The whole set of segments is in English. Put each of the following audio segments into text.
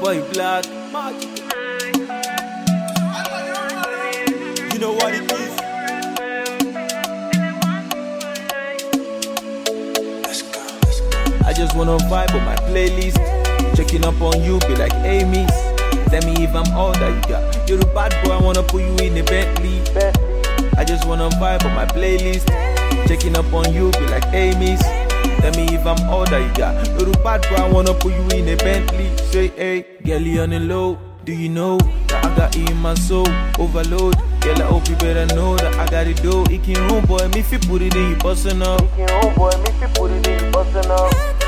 Boy Black. You know what it is. I just wanna vibe on my playlist. Checking up on you, be like, hey miss, tell me if I'm all that you got. You're a bad boy, I wanna put you in a Bentley. I just wanna vibe on my playlist. Checking up on you, be like, hey miss, tell me if I'm all that you got. You're a bad boy, I wanna put you in a Bentley. Say, hey, girlie on the low, do you know that I got it in my soul? Overload, girl, I hope you better know that I got it though. It can room boy, me fi put it in your personal. It can room boy, me fi put it in your personal.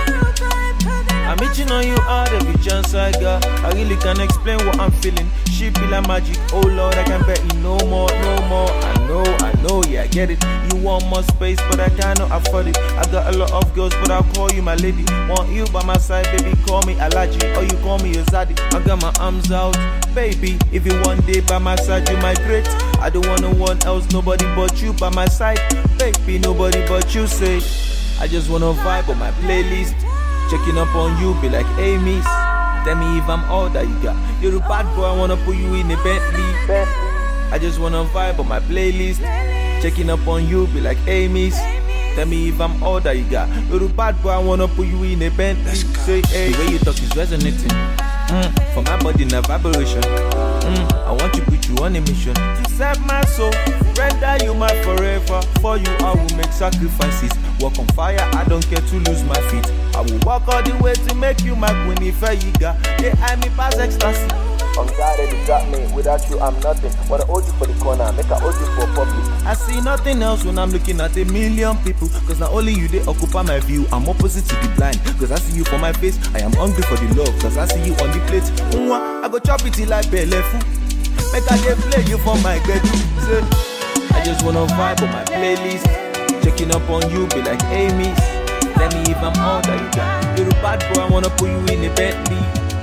I'm itching on you hard every chance I got. I really can't explain what I'm feeling. She be like magic, oh Lord, I can't bet you no more, no more. I know, yeah, I get it. You want more space, but I cannot afford it. I got a lot of girls, but I'll call you my lady. Want you by my side, baby, call me Alaji, or you call me Azadi. I got my arms out, baby. If you one day by my side, you migrate. I don't want no one else, nobody but you by my side, baby, nobody but you. Say, I just wanna vibe on my playlist. Checking up on you, be like, hey miss, tell me if I'm all that you got. You're a bad boy, I wanna put you in a Bentley. I just wanna vibe on my playlist. Checking up on you, be like, hey miss, tell me if I'm all that you got. You're a bad boy, I wanna put you in a Bentley. Say, hey, the way you talk is resonating. For my body, na vibration. I want to put you on a mission to save my soul, render you my forever. For you, I will make sacrifices. Walk on fire, I don't care to lose my feet. I will walk all the way to make you my queen. If you got, yeah, I me pass ecstasy. On God, you got me. Without you, I'm nothing. Wanna hold you for the corner, make I hold you for public. I see nothing else when I'm looking at a million people. Cause not only you, they occupy my view. I'm opposite to the blind. Cause I see you for my face. I am hungry for the love. Cause I see you on the plate. I go chop it till I belefu. Make I dey play you for my bedroom. I just wanna vibe on my playlist. Checking up on you, be like, hey miss, tell me if I'm all that you got. You're a bad boy, I wanna put you in a Bentley.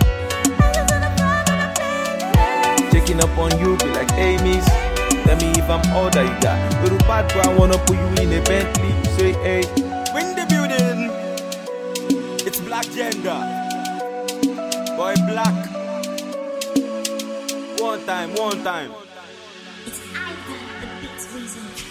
Checking up on you, be like, hey miss, tell me if I'm all that you got. You're a bad boy, I wanna put you in a Bentley. Say, hey, win the building. It's Black Gender. Boy Black. One time. It's Ivy, the beats reason.